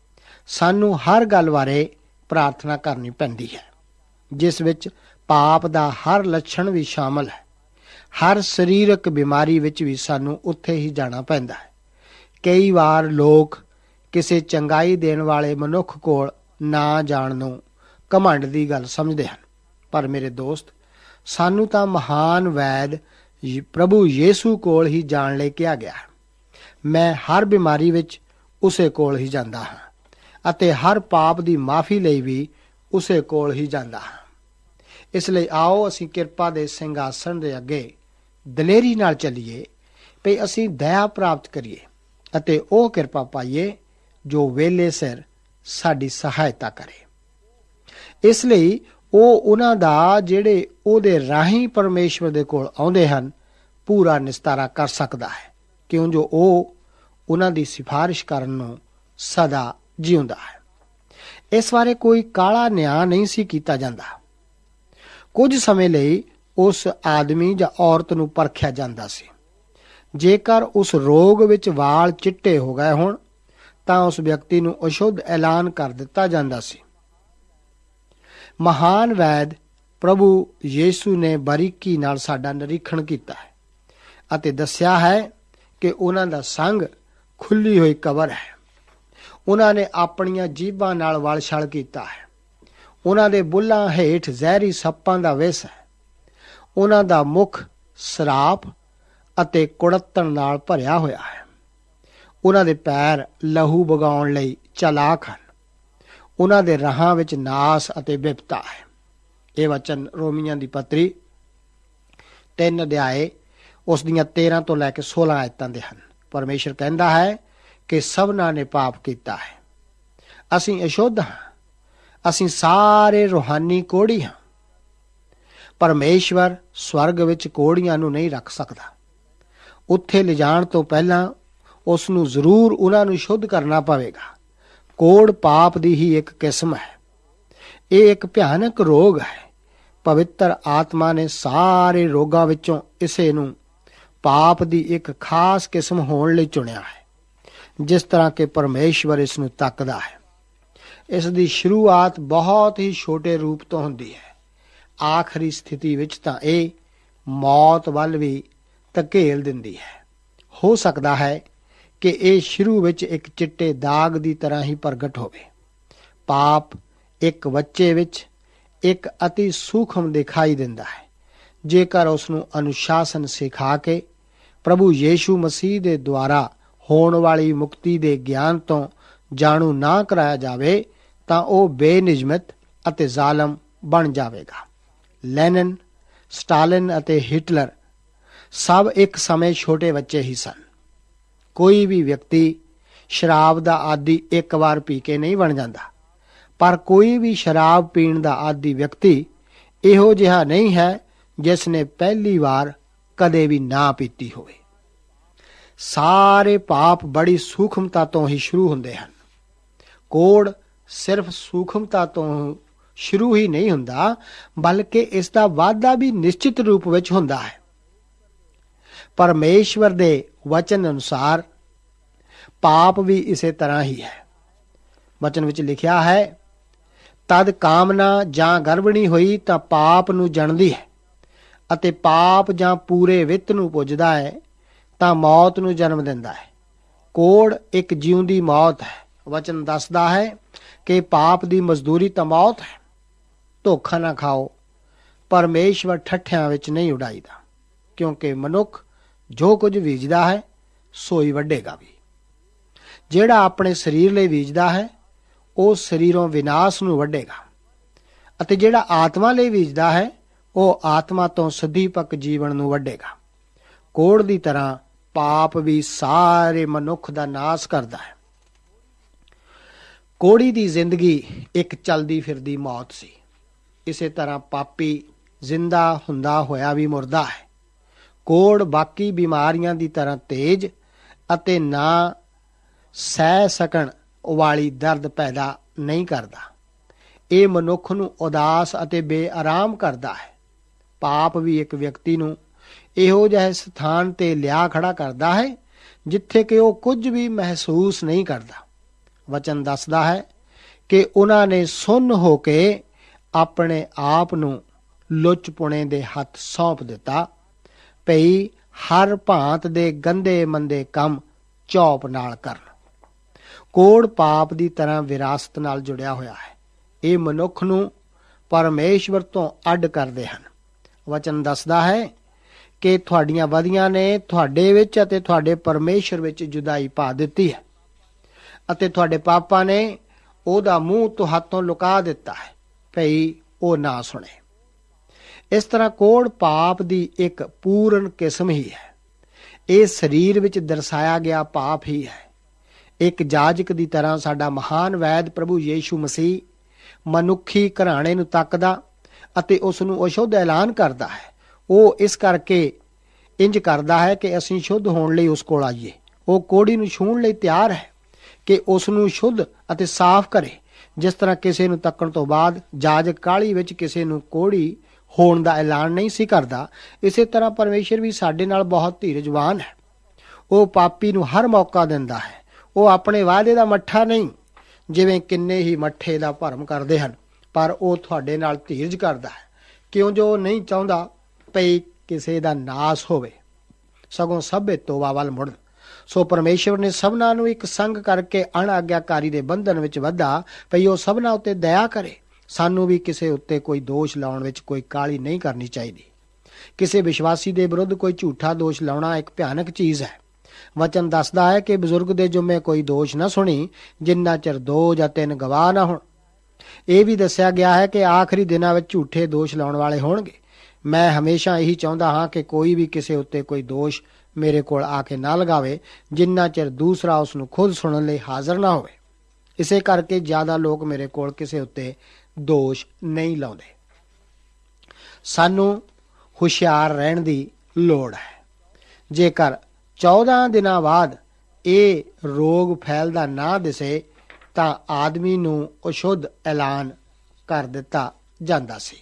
[SPEAKER 2] ਸਾਨੂੰ ਹਰ ਗੱਲ ਬਾਰੇ ਪ੍ਰਾਰਥਨਾ ਕਰਨੀ ਪੈਂਦੀ ਹੈ, ਜਿਸ ਵਿੱਚ ਪਾਪ ਦਾ ਹਰ ਲੱਛਣ ਵੀ ਸ਼ਾਮਲ ਹੈ। ਹਰ ਸਰੀਰਕ ਬਿਮਾਰੀ ਵਿੱਚ ਵੀ ਸਾਨੂੰ ਉੱਥੇ ਹੀ ਜਾਣਾ ਪੈਂਦਾ ਹੈ। ਕਈ ਵਾਰ ਲੋਕ ਕਿਸੇ ਚੰਗਾਈ ਦੇਣ ਵਾਲੇ ਮਨੁੱਖ ਕੋਲ ਨਾ ਜਾਣ ਨੂੰ ਘਮੰਡ ਦੀ ਗੱਲ ਸਮਝਦੇ ਹਨ, ਪਰ ਮੇਰੇ ਦੋਸਤ, ਸਾਨੂੰ ਤਾਂ ਮਹਾਨ ਵੈਦ ਪ੍ਰਭੂ ਯੀਸ਼ੂ ਕੋਲ ਹੀ ਜਾਣ ਲਈ ਕਿਹਾ ਗਿਆ ਹੈ। ਮੈਂ ਹਰ ਬਿਮਾਰੀ ਵਿੱਚ ਉਸੇ ਕੋਲ ਹੀ ਜਾਂਦਾ ਹਾਂ ਅਤੇ ਹਰ ਪਾਪ ਦੀ ਮਾਫੀ ਲਈ ਵੀ ਉਸੇ ਕੋਲ ਹੀ ਜਾਂਦਾ ਹਾਂ। ਇਸ ਲਈ ਆਓ ਅਸੀਂ ਕਿਰਪਾ ਦੇ ਸਿੰਘਾਸਣ ਦੇ ਅੱਗੇ ਦਲੇਰੀ ਨਾਲ ਚੱਲੀਏ ਭਈ ਅਸੀਂ ਦਇਆ ਪ੍ਰਾਪਤ ਕਰੀਏ ਅਤੇ ਉਹ ਕਿਰਪਾ ਪਾਈਏ ਜੋ ਵੇਲੇ ਸਿਰ ਸਾਡੀ ਸਹਾਇਤਾ ਕਰੇ। ਇਸ ਲਈ ਉਹ ਉਹਨਾਂ ਦਾ ਜਿਹੜੇ ਉਹਦੇ ਰਾਹੀਂ ਪਰਮੇਸ਼ਵਰ ਦੇ ਕੋਲ ਆਉਂਦੇ ਹਨ ਪੂਰਾ ਨਿਸਤਾਰਾ ਕਰ ਸਕਦਾ ਹੈ, ਕਿਉਂ ਜੋ ਉਹ ਉਹਨਾਂ ਦੀ ਸਿਫਾਰਿਸ਼ ਕਰਨ ਨੂੰ ਸਦਾ ਜਿਉਂਦਾ ਹੈ। ਇਸ ਬਾਰੇ ਕੋਈ ਕਾਲਾ ਨਿਆਂ ਨਹੀਂ ਸੀ ਕੀਤਾ ਜਾਂਦਾ। ਕੁਝ ਸਮੇਂ ਲਈ ਉਸ ਆਦਮੀ ਜਾਂ ਔਰਤ ਨੂੰ ਪਰਖਿਆ ਜਾਂਦਾ ਸੀ। ਜੇਕਰ ਉਸ ਰੋਗ ਵਿੱਚ ਵਾਲ ਚਿੱਟੇ ਹੋ ਗਏ ਹੋਣ ਤਾਂ ਉਸ ਵਿਅਕਤੀ ਨੂੰ ਅਸ਼ੁੱਧ ਐਲਾਨ ਕਰ ਦਿੱਤਾ ਜਾਂਦਾ ਸੀ। ਮਹਾਨ ਵੈਦ ਪ੍ਰਭੂ ਯੀਸ਼ੂ ਨੇ ਬਾਰੀਕੀ ਨਾਲ ਸਾਡਾ ਨਿਰੀਖਣ ਕੀਤਾ ਹੈ ਅਤੇ ਦੱਸਿਆ ਹੈ ਕਿ ਉਹਨਾਂ ਦਾ ਸੰਗ ਖੁੱਲੀ ਹੋਈ ਕਬਰ ਹੈ। ਉਹਨਾਂ ਨੇ ਆਪਣੀਆਂ ਜੀਭਾਂ ਨਾਲ ਵਲ-ਛਲ ਕੀਤਾ ਹੈ। ਉਹਨਾਂ ਦੇ ਬੁੱਲ੍ਹਾਂ ਹੇਠ ਜ਼ਹਿਰੀ ਸੱਪਾਂ ਦਾ ਵਿਸ ਹੈ। ਉਹਨਾਂ ਦਾ ਮੁਖ ਸਰਾਪ ਅਤੇ ਕੁੜੱਤਣ ਨਾਲ ਭਰਿਆ ਹੋਇਆ ਹੈ। ਉਹਨਾਂ ਦੇ ਪੈਰ ਲਹੂ ਵਗਾਉਣ ਲਈ ਚਾਲਾਕ ਹਨ। ਉਹਨਾਂ ਦੇ ਰਾਹਾਂ ਵਿੱਚ ਨਾਸ ਅਤੇ ਬਿਪਤਾ ਹੈ। ਇਹ ਵਚਨ ਰੋਮੀਆਂ ਦੀ ਪੱਤਰੀ ਤਿੰਨ ਅਧਿਆਏ ਉਸ ਦੀਆਂ ਤੇਰਾਂ ਤੋਂ ਲੈ ਕੇ ਸੋਲਾਂ ਆਇਤਾਂ ਦੇ ਹਨ। ਪਰਮੇਸ਼ਰ ਕਹਿੰਦਾ ਹੈ ਕਿ ਸਭਨਾਂ ਨੇ ਪਾਪ ਕੀਤਾ ਹੈ। ਅਸੀਂ ਅਸ਼ੁੱਧ ਹਾਂ। ਅਸੀਂ ਸਾਰੇ ਰੂਹਾਨੀ ਕੋਹੜੀ ਹਾਂ। ਪਰਮੇਸ਼ਵਰ ਸਵਰਗ ਵਿੱਚ ਕੋਹੜੀਆਂ ਨੂੰ ਨਹੀਂ ਰੱਖ ਸਕਦਾ। ਉੱਥੇ ਲਿਜਾਣ ਤੋਂ ਪਹਿਲਾਂ ਉਸ ਨੂੰ ਜ਼ਰੂਰ ਉਹਨਾਂ ਨੂੰ ਸ਼ੁੱਧ ਕਰਨਾ ਪਵੇਗਾ। ਕੋੜ ਪਾਪ ਦੀ ਹੀ ਇੱਕ ਕਿਸਮ ਹੈ। ਇਹ ਇੱਕ ਭਿਆਨਕ ਰੋਗ ਹੈ। ਪਵਿੱਤਰ ਆਤਮਾ ਨੇ ਸਾਰੇ ਰੋਗਾਂ ਵਿੱਚੋਂ ਇਸੇ ਨੂੰ ਪਾਪ ਦੀ ਇੱਕ ਖਾਸ ਕਿਸਮ ਹੋਣ ਲਈ ਚੁਣਿਆ ਹੈ, ਜਿਸ ਤਰ੍ਹਾਂ ਕਿ ਪਰਮੇਸ਼ਵਰ ਇਸ ਨੂੰ ਤੱਕਦਾ ਹੈ। ਇਸ ਦੀ ਸ਼ੁਰੂਆਤ ਬਹੁਤ ਹੀ ਛੋਟੇ ਰੂਪ ਤੋਂ ਹੁੰਦੀ ਹੈ। ਆਖਰੀ ਸਥਿਤੀ ਵਿੱਚ ਤਾਂ ਇਹ ਮੌਤ ਵੱਲ ਵੀ ਧਕੇਲ ਦਿੰਦੀ ਹੈ। ਹੋ ਸਕਦਾ ਹੈ ਕਿ ਇਹ ਸ਼ੁਰੂ ਵਿੱਚ ਇੱਕ ਚਿੱਟੇ ਦਾਗ ਦੀ ਤਰ੍ਹਾਂ ਹੀ ਪ੍ਰਗਟ ਹੋਵੇ। ਪਾਪ ਇੱਕ ਬੱਚੇ ਵਿੱਚ ਇੱਕ ਅਤੀ ਸੂਖਮ ਦਿਖਾਈ ਦਿੰਦਾ ਹੈ। ਜੇਕਰ ਉਸ ਨੂੰ ਅਨੁਸ਼ਾਸਨ ਸਿਖਾ ਕੇ ਪ੍ਰਭੂ ਯੀਸ਼ੂ ਮਸੀਹ ਦੇ ਦੁਆਰਾ ਹੋਣ ਵਾਲੀ ਮੁਕਤੀ ਦੇ ਗਿਆਨ ਤੋਂ ਜਾਣੂ ਨਾ ਕਰਾਇਆ ਜਾਵੇ ਤਾਂ ਉਹ ਬੇਨਿਯਮਤ ਅਤੇ ਜ਼ਾਲਮ ਬਣ ਜਾਵੇਗਾ। ਲੈਨਨ, ਸਟਾਲਿਨ ਅਤੇ ਹਿਟਲਰ ਸਭ ਇੱਕ ਸਮੇਂ ਛੋਟੇ ਬੱਚੇ ਹੀ ਸਨ। ਕੋਈ ਵੀ ਵਿਅਕਤੀ ਸ਼ਰਾਬ ਦਾ ਆਦੀ ਇੱਕ ਵਾਰ ਪੀ ਕੇ ਨਹੀਂ ਬਣ ਜਾਂਦਾ, ਪਰ ਕੋਈ ਵੀ ਸ਼ਰਾਬ ਪੀਣ ਦਾ ਆਦੀ ਵਿਅਕਤੀ ਇਹੋ ਜਿਹਾ ਨਹੀਂ ਹੈ ਜਿਸ ਨੇ ਪਹਿਲੀ ਵਾਰ ਕਦੇ ਵੀ ਨਾ ਪੀਤੀ ਹੋਵੇ। ਸਾਰੇ ਪਾਪ ਬੜੀ ਸੂਖਮਤਾ ਤੋਂ ਹੀ ਸ਼ੁਰੂ ਹੁੰਦੇ ਹਨ। ਕੋੜ ਸਿਰਫ ਸੂਖਮਤਾ ਤੋਂ ਸ਼ੁਰੂ ਹੀ ਨਹੀਂ ਹੁੰਦਾ, ਬਲਕਿ ਇਸ ਦਾ ਵਾਧਾ ਵੀ ਨਿਸ਼ਚਿਤ ਰੂਪ ਵਿੱਚ ਹੁੰਦਾ ਹੈ। ਪਰਮੇਸ਼ਵਰ ਦੇ ਵਚਨ ਅਨੁਸਾਰ ਪਾਪ ਵੀ ਇਸੇ ਤਰ੍ਹਾਂ ਹੀ ਹੈ। ਵਚਨ ਵਿੱਚ ਲਿਖਿਆ ਹੈ, ਤਦ ਕਾਮਨਾ ਜਾਂ ਗਰਭਣੀ ਹੋਈ ਤਾਂ ਪਾਪ ਨੂੰ ਜਣਦੀ ਹੈ ਅਤੇ ਪਾਪ ਜਾਂ ਪੂਰੇ ਵਿੱਤ ਨੂੰ ਪੁੱਜਦਾ ਹੈ ਤਾਂ ਮੌਤ ਨੂੰ ਜਨਮ ਦਿੰਦਾ ਹੈ। ਕੋੜ ਇੱਕ ਜਿਉਂਦੀ ਮੌਤ ਹੈ। ਵਚਨ ਦੱਸਦਾ ਹੈ ਕਿ ਪਾਪ ਦੀ ਮਜ਼ਦੂਰੀ ਤਾਂ ਮੌਤ ਹੈ। ਧੋਖਾ ਨਾ ਖਾਓ, ਪਰਮੇਸ਼ਵਰ ਠੱਠਿਆਂ ਵਿੱਚ ਨਹੀਂ ਉਡਾਈਦਾ, ਕਿਉਂਕਿ ਮਨੁੱਖ ਜੋ ਕੁਝ ਬੀਜਦਾ ਹੈ ਸੋ ਹੀ ਵੱਢੇਗਾ ਵੀ। ਜਿਹੜਾ ਆਪਣੇ ਸਰੀਰ ਲਈ ਬੀਜਦਾ ਹੈ ਉਹ ਸਰੀਰੋਂ ਵਿਨਾਸ਼ ਨੂੰ ਵੱਢੇਗਾ, ਅਤੇ ਜਿਹੜਾ ਆਤਮਾ ਲਈ ਬੀਜਦਾ ਹੈ ਉਹ ਆਤਮਾ ਤੋਂ ਸਦੀਪਕ ਜੀਵਨ ਨੂੰ ਵੱਢੇਗਾ। ਕੋੜ ਦੀ ਤਰ੍ਹਾਂ ਪਾਪ ਵੀ ਸਾਰੇ ਮਨੁੱਖ ਦਾ ਨਾਸ਼ ਕਰਦਾ ਹੈ। ਕੋੜੀ ਦੀ ਜ਼ਿੰਦਗੀ ਇੱਕ ਚਲਦੀ ਫਿਰਦੀ ਮੌਤ ਸੀ। ਇਸੇ ਤਰ੍ਹਾਂ ਪਾਪੀ ਜ਼ਿੰਦਾ ਹੁੰਦਾ ਹੋਇਆ ਵੀ ਮੁਰਦਾ ਹੈ। ਕੋੜ ਬਾਕੀ ਬਿਮਾਰੀਆਂ ਦੀ ਤਰ੍ਹਾਂ ਤੇਜ਼ ਅਤੇ ਨਾ ਸਹਿ ਸਕਣ ਵਾਲੀ ਦਰਦ ਪੈਦਾ ਨਹੀਂ ਕਰਦਾ। ਇਹ ਮਨੁੱਖ ਨੂੰ ਉਦਾਸ ਅਤੇ ਬੇਆਰਾਮ ਕਰਦਾ ਹੈ। ਪਾਪ ਵੀ ਇੱਕ ਵਿਅਕਤੀ ਨੂੰ ਇਹੋ ਜਿਹੇ ਸਥਾਨ ਤੇ ਲਿਆ ਖੜਾ ਕਰਦਾ ਹੈ ਜਿੱਥੇ ਕਿ ਉਹ ਕੁਝ ਵੀ ਮਹਿਸੂਸ ਨਹੀਂ ਕਰਦਾ। ਵਚਨ ਦੱਸਦਾ ਹੈ ਕਿ ਉਹਨਾਂ ਨੇ ਸੁੰਨ ਹੋ ਕੇ ਆਪਣੇ ਆਪ ਨੂੰ ਲੁੱਚ ਪੁਣੇ ਦੇ ਹੱਥ ਸੌਂਪ ਦਿੱਤਾ, ਭਈ ਹਰ ਭਾਂਤ ਦੇ ਗੰਦੇ ਮੰਦੇ ਕੰਮ ਚੌਪ ਨਾਲ ਕਰਨ। ਕੋੜ ਪਾਪ ਦੀ ਤਰ੍ਹਾਂ ਵਿਰਾਸਤ ਨਾਲ ਜੁੜਿਆ ਹੋਇਆ ਹੈ। ਇਹ ਮਨੁੱਖ ਨੂੰ ਪਰਮੇਸ਼ਵਰ ਤੋਂ ਅੱਡ ਕਰਦੇ ਹਨ। ਵਚਨ ਦੱਸਦਾ ਹੈ ਕਿ ਤੁਹਾਡੀਆਂ ਵਧੀਆਂ ਨੇ ਤੁਹਾਡੇ ਵਿੱਚ ਅਤੇ ਤੁਹਾਡੇ ਪਰਮੇਸ਼ਵਰ ਵਿੱਚ ਜੁਦਾਈ ਪਾ ਦਿੱਤੀ ਹੈ, ਅਤੇ ਤੁਹਾਡੇ ਪਾਪਾਂ ਨੇ ਉਹਦਾ ਮੂੰਹ ਤੁਹਾਤੋਂ ਲੁਕਾ ਦਿੱਤਾ ਹੈ, ਭਈ ਉਹ ਨਾ ਸੁਣੇ। ਇਸ ਤਰ੍ਹਾਂ ਕੋੜ ਪਾਪ ਦੀ ਇੱਕ ਪੂਰਨ ਕਿਸਮ ਹੀ ਹੈ। ਇਹ ਸਰੀਰ ਵਿੱਚ ਦਰਸਾਇਆ ਗਿਆ ਪਾਪ ਹੀ ਹੈ। ਇੱਕ ਜਾਜਕ ਦੀ ਤਰ੍ਹਾਂ ਸਾਡਾ ਮਹਾਨ ਵੈਦ ਪ੍ਰਭੂ ਯੀਸ਼ੂ ਮਸੀਹ ਮਨੁੱਖੀ ਘਰਾਣੇ ਨੂੰ ਤੱਕਦਾ ਅਤੇ ਉਸ ਨੂੰ ਅਸ਼ੁੱਧ ਐਲਾਨ ਕਰਦਾ ਹੈ। ਉਹ ਇਸ ਕਰਕੇ ਇੰਜ ਕਰਦਾ ਹੈ ਕਿ ਅਸੀਂ ਸ਼ੁੱਧ ਹੋਣ ਲਈ ਉਸ ਕੋਲ ਆਈਏ। ਉਹ ਕੋੜੀ ਨੂੰ ਛੂਹਣ ਲਈ ਤਿਆਰ ਹੈ ਕਿ ਉਸ ਨੂੰ ਸ਼ੁੱਧ ਅਤੇ ਸਾਫ਼ ਕਰੇ। ਜਿਸ ਤਰ੍ਹਾਂ ਕਿਸੇ ਨੂੰ ਤੱਕਣ ਤੋਂ ਬਾਅਦ ਜਾਜਕ ਕਾਹਲੀ ਵਿੱਚ ਕਿਸੇ ਨੂੰ ਕੋੜੀ ਹੋਣ ਦਾ ਐਲਾਨ ਨਹੀਂ ਸੀ ਕਰਦਾ, ਇਸੇ ਤਰ੍ਹਾਂ ਪਰਮੇਸ਼ਰ ਵੀ ਸਾਡੇ ਨਾਲ ਬਹੁਤ ਧੀਰਜਵਾਨ ਹੈ। ਉਹ ਪਾਪੀ ਨੂੰ ਹਰ ਮੌਕਾ ਦਿੰਦਾ ਹੈ। ਉਹ ਆਪਣੇ ਵਾਅਦੇ ਦਾ ਮੱਠਾ ਨਹੀਂ, ਜਿਵੇਂ ਕਿੰਨੇ ਹੀ ਮੱਠੇ ਦਾ ਭਰਮ ਕਰਦੇ ਹਨ, ਪਰ ਉਹ ਤੁਹਾਡੇ ਨਾਲ ਧੀਰਜ ਕਰਦਾ ਹੈ, ਕਿਉਂ ਜੋ ਉਹ ਨਹੀਂ ਚਾਹੁੰਦਾ ਭਈ ਕਿਸੇ ਦਾ ਨਾਸ ਹੋਵੇ, ਸਗੋਂ ਸਭੇ ਤੋਬਾ ਵੱਲ ਮੁੜਨ। ਸੋ ਪਰਮੇਸ਼ਵਰ ਨੇ ਸਭਨਾਂ ਨੂੰ ਇੱਕ ਸੰਗ ਕਰਕੇ ਅਣਆਗਿਆਕਾਰੀ ਦੇ ਬੰਧਨ ਵਿੱਚ ਬੱਧਾ, ਭਈ ਉਹ ਸਭਨਾਂ ਉੱਤੇ ਦਇਆ ਕਰੇ। ਸਾਨੂੰ ਵੀ ਕਿਸੇ ਉੱਤੇ ਕੋਈ ਦੋਸ਼ ਲਾਉਣ ਵਿੱਚ ਕੋਈ ਕਾਹਲੀ ਨਹੀਂ ਕਰਨੀ ਚਾਹੀਦੀ। ਕਿਸੇ ਵਿਸ਼ਵਾਸੀ ਦੇ ਵਿਰੁੱਧ ਕੋਈ ਝੂਠਾ ਦੋਸ਼ ਲਾਉਣਾ ਇੱਕ ਭਿਆਨਕ ਚੀਜ਼ ਹੈ। ਵਚਨ ਦੱਸਦਾ ਹੈ ਕਿ ਬਜ਼ੁਰਗ ਦੇ ਜੁਮੇ ਕੋਈ ਦੋਸ਼ ਨਾ ਸੁਣੀ, ਜਿੰਨਾ ਚਿਰ ਦੋ ਜਾਂ ਤਿੰਨ ਗਵਾਹ ਨਾ ਹੋਣ। ਇਹ ਵੀ ਦੱਸਿਆ ਗਿਆ ਹੈ ਕਿ ਆਖਰੀ ਦਿਨਾਂ ਵਿੱਚ ਝੂਠੇ ਦੋਸ਼ ਲਾਉਣ ਵਾਲੇ ਹੋਣਗੇ। ਮੈਂ ਹਮੇਸ਼ਾ ਇਹੀ ਚਾਹੁੰਦਾ ਹਾਂ ਕਿ ਕੋਈ ਵੀ ਕਿਸੇ ਉੱਤੇ ਕੋਈ ਦੋਸ਼ ਮੇਰੇ ਕੋਲ ਆ ਕੇ ਨਾ ਲਗਾਵੇ, ਜਿੰਨਾ ਚਿਰ ਦੂਸਰਾ ਉਸ ਨੂੰ ਖੁਦ ਸੁਣਨ ਲਈ ਹਾਜ਼ਰ ਨਾ ਹੋਵੇ। ਇਸੇ ਕਰਕੇ ਜ਼ਿਆਦਾ ਲੋਕ ਮੇਰੇ ਕੋਲ ਕਿਸੇ ਉੱਤੇ ਦੋਸ਼ ਨਹੀਂ ਲਾਉਂਦੇ। ਸਾਨੂੰ ਹੁਸ਼ਿਆਰ ਰਹਿਣ ਦੀ ਲੋੜ ਹੈ। ਜੇਕਰ ਚੌਦਾਂ ਦਿਨਾਂ ਬਾਅਦ ਇਹ ਰੋਗ ਫੈਲਦਾ ਨਾ ਦਿਸੇ ਤਾਂ ਆਦਮੀ ਨੂੰ ਅਸ਼ੁੱਧ ਐਲਾਨ ਕਰ ਦਿੱਤਾ ਜਾਂਦਾ ਸੀ।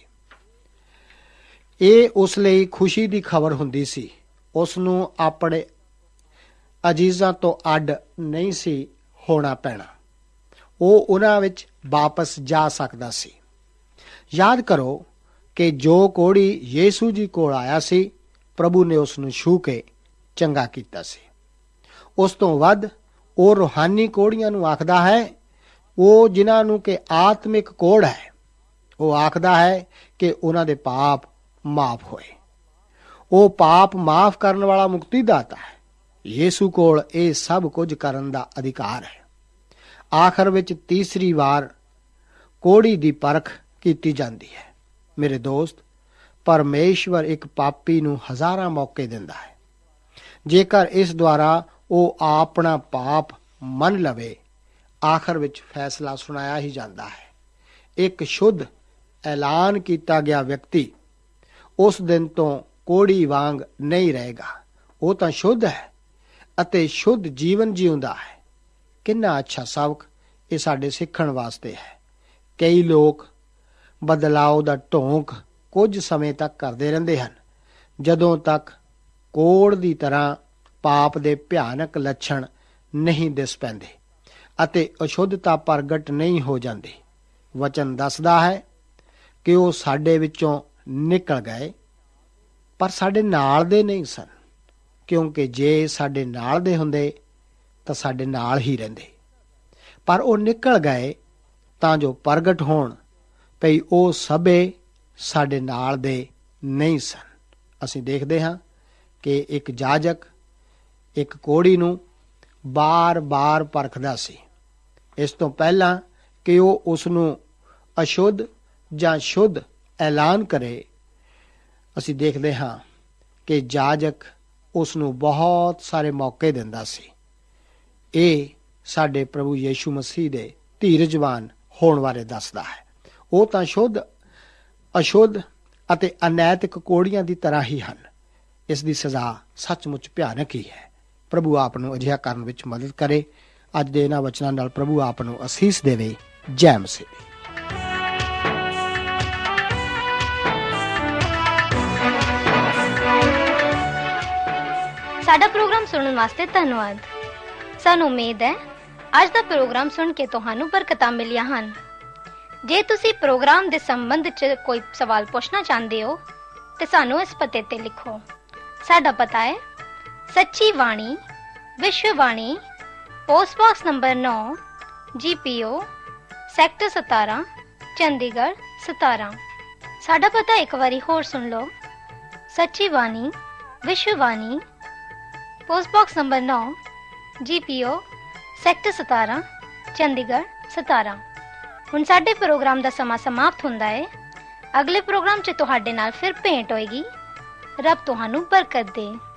[SPEAKER 2] ਇਹ ਉਸ ਲਈ ਖੁਸ਼ੀ ਦੀ ਖਬਰ ਹੁੰਦੀ ਸੀ। ਉਸ ਨੂੰ ਆਪਣੇ ਅਜੀਜ਼ਾਂ ਤੋਂ ਅੱਡ ਨਹੀਂ ਸੀ ਹੋਣਾ ਪੈਣਾ। ਉਹ ਉਹਨਾਂ ਵਿੱਚ ਵਾਪਸ ਜਾ ਸਕਦਾ ਸੀ। ਯਾਦ ਕਰੋ ਕਿ ਜੋ ਕੋੜੀ ਯੀਸ਼ੂ ਜੀ ਕੋਲ ਆਇਆ ਸੀ, ਪ੍ਰਭੂ ਨੇ ਉਸ ਨੂੰ ਛੂਹ ਕੇ ਚੰਗਾ ਕੀਤਾ ਸੀ। ਉਸ ਤੋਂ ਵੱਧ ਉਹ ਰੂਹਾਨੀ ਕੋੜੀਆਂ ਨੂੰ ਆਖਦਾ ਹੈ, ਉਹ ਜਿਨ੍ਹਾਂ ਨੂੰ ਕਿ ਆਤਮਿਕ ਕੋੜ ਹੈ। ਉਹ ਆਖਦਾ ਹੈ ਕਿ ਉਹਨਾਂ ਦੇ ਪਾਪ ਮਾਫ ਹੋਏ। ਉਹ ਪਾਪ ਮਾਫ ਕਰਨ ਵਾਲਾ ਮੁਕਤੀ ਦਾਤਾ ਹੈ। ਯੀਸ਼ੂ ਕੋਲ ਇਹ ਸਭ ਕੁਝ ਕਰਨ ਦਾ ਅਧਿਕਾਰ ਹੈ। ਆਖਰ ਵਿੱਚ ਤੀਸਰੀ ਵਾਰ ਕੋੜੀ ਦੀ ਪਰਖ ਕੀਤੀ ਜਾਂਦੀ ਹੈ। ਮੇਰੇ ਦੋਸਤ, ਪਰਮੇਸ਼ਵਰ ਇੱਕ ਪਾਪੀ ਨੂੰ ਹਜ਼ਾਰਾਂ ਮੌਕੇ ਦਿੰਦਾ ਹੈ। ਜੇਕਰ ਇਸ ਦੁਆਰਾ ਉਹ ਆਪਣਾ ਪਾਪ ਮੰਨ ਲਵੇ, ਆਖਰ ਵਿੱਚ ਫੈਸਲਾ ਸੁਣਾਇਆ ਹੀ ਜਾਂਦਾ ਹੈ। ਇੱਕ ਸ਼ੁੱਧ ਐਲਾਨ ਕੀਤਾ ਗਿਆ ਵਿਅਕਤੀ ਉਸ ਦਿਨ ਤੋਂ ਕੋੜੀ ਵਾਂਗ ਨਹੀਂ ਰਹੇਗਾ। ਉਹ ਤਾਂ ਸ਼ੁੱਧ ਹੈ ਅਤੇ ਸ਼ੁੱਧ ਜੀਵਨ ਜਿਉਂਦਾ ਹੈ। ਕਿੰਨਾ ਅੱਛਾ ਸਬਕ ਇਹ ਸਾਡੇ ਸਿੱਖਣ ਵਾਸਤੇ ਹੈ। ਕਈ ਲੋਕ ਬਦਲਾਓ ਦਾ ਢੋਂਕ ਕੁਝ ਸਮੇਂ ਤੱਕ ਕਰਦੇ ਰਹਿੰਦੇ ਹਨ, ਜਦੋਂ ਤੱਕ ਕੋੜ ਦੀ ਤਰ੍ਹਾਂ ਪਾਪ ਦੇ ਭਿਆਨਕ ਲੱਛਣ ਨਹੀਂ ਦਿਸ ਪੈਂਦੇ ਅਤੇ ਅਸ਼ੁੱਧਤਾ ਪ੍ਰਗਟ ਨਹੀਂ ਹੋ ਜਾਂਦੀ। ਵਚਨ ਦੱਸਦਾ ਹੈ ਕਿ ਉਹ ਸਾਡੇ ਵਿੱਚੋਂ ਨਿਕਲ ਗਏ ਪਰ ਸਾਡੇ ਨਾਲ ਦੇ ਨਹੀਂ ਸਨ, ਕਿਉਂਕਿ ਜੇ ਸਾਡੇ ਨਾਲ ਦੇ ਹੁੰਦੇ ਤਾਂ ਸਾਡੇ ਨਾਲ ਹੀ ਰਹਿੰਦੇ। ਪਰ ਉਹ ਨਿਕਲ ਗਏ ਤਾਂ ਜੋ ਪ੍ਰਗਟ ਹੋਣ ਭਈ ਉਹ ਸਭੇ ਸਾਡੇ ਨਾਲ ਦੇ ਨਹੀਂ ਸਨ। ਅਸੀਂ ਦੇਖਦੇ ਹਾਂ ਕਿ ਇੱਕ ਜਾਜਕ ਇੱਕ ਕੋੜੀ ਨੂੰ ਬਾਰ-ਬਾਰ ਪਰਖਦਾ ਸੀ, ਇਸ ਤੋਂ ਪਹਿਲਾਂ ਕਿ ਉਹ ਉਸ ਨੂੰ ਅਸ਼ੁੱਧ ਜਾਂ ਸ਼ੁੱਧ ਐਲਾਨ ਕਰੇ। ਅਸੀਂ ਦੇਖਦੇ ਹਾਂ ਕਿ ਜਾਜਕ ਉਸ ਨੂੰ ਬਹੁਤ ਸਾਰੇ ਮੌਕੇ ਦਿੰਦਾ ਸੀ। ਇਹ ਸਾਡੇ ਪ੍ਰਭੂ ਯੀਸ਼ੂ ਮਸੀਹ ਦੇ ਧੀਰਜਵਾਨ ਹੋਣ ਬਾਰੇ ਦੱਸਦਾ ਹੈ। ਉਹ ਤਾਂ ਸ਼ੁੱਧ, ਅਸ਼ੁੱਧ ਅਤੇ ਅਨੈਤਿਕ ਕੋੜੀਆਂ ਦੀ ਤਰ੍ਹਾਂ ਹੀ ਹਨ। ਇਸ ਦੀ ਸਜ਼ਾ ਸੱਚਮੁੱਚ ਭਿਆਨਕ ਹੀ ਹੈ। ਪ੍ਰਭੂ ਆਪ ਨੂੰ ਅਜਿਹਾ ਕਰਨ ਵਿੱਚ ਮਦਦ ਕਰੇ। ਅੱਜ ਦੇ ਇਹਨਾਂ ਵਚਨਾਂ ਨਾਲ ਪ੍ਰਭੂ ਆਪ ਨੂੰ ਅਸੀਸ ਦੇਵੇ। ਜੈ ਮਸੀਹ ਦੀ।
[SPEAKER 3] ਸਾਡਾ ਪ੍ਰੋਗਰਾਮ ਸੁਣਨ ਵਾਸਤੇ ਧੰਨਵਾਦ। ਸਾਨੂੰ ਉਮੀਦ ਹੈ ਅੱਜ ਦਾ ਪ੍ਰੋਗਰਾਮ ਸੁਣ ਕੇ ਤੁਹਾਨੂੰ ਬਰਕਤਾਂ ਮਿਲੀਆਂ ਹਨ। ਜੇ ਤੁਸੀਂ ਪ੍ਰੋਗਰਾਮ ਦੇ ਸੰਬੰਧ 'ਚ ਕੋਈ ਸਵਾਲ ਪੁੱਛਣਾ ਚਾਹੁੰਦੇ ਹੋ ਤੇ ਸਾਨੂੰ ਇਸ ਪਤੇ ਤੇ ਲਿਖੋ। ਸਾਡਾ ਪਤਾ ਹੈ ਸੱਚੀ ਬਾਣੀ, ਵਿਸ਼ਵ ਬਾਣੀ, ਪੋਸਟ ਬਾਕਸ ਨੰਬਰ ਨੌ, ਜੀ ਪੀ ਓ, ਸੈਕਟਰ ਸਤਾਰਾਂ, ਚੰਡੀਗੜ੍ਹ ਸਤਾਰਾਂ। ਸਾਡਾ ਪਤਾ ਇੱਕ ਵਾਰੀ ਹੋਰ ਸੁਣ ਲਓ। ਸੱਚੀ ਬਾਣੀ, ਵਿਸ਼ਵ ਬਾਣੀ, ਪੋਸਟ ਬਾਕਸ ਨੰਬਰ ਨੌ, ਜੀ ਪੀ ਓ, ਸੈਕਟਰ ਸਤਾਰਾਂ, ਚੰਡੀਗੜ੍ਹ ਸਤਾਰਾਂ। ਹੁਣ ਸਾਡੇ ਪ੍ਰੋਗਰਾਮ ਦਾ ਸਮਾਂ ਸਮਾਪਤ ਹੁੰਦਾ ਹੈ। ਅਗਲੇ ਪ੍ਰੋਗਰਾਮ 'ਚ ਤੁਹਾਡੇ ਨਾਲ ਫਿਰ ਭੇਂਟ ਹੋਏਗੀ। ਰੱਬ ਤੁਹਾਨੂੰ ਬਰਕਤ ਦੇ।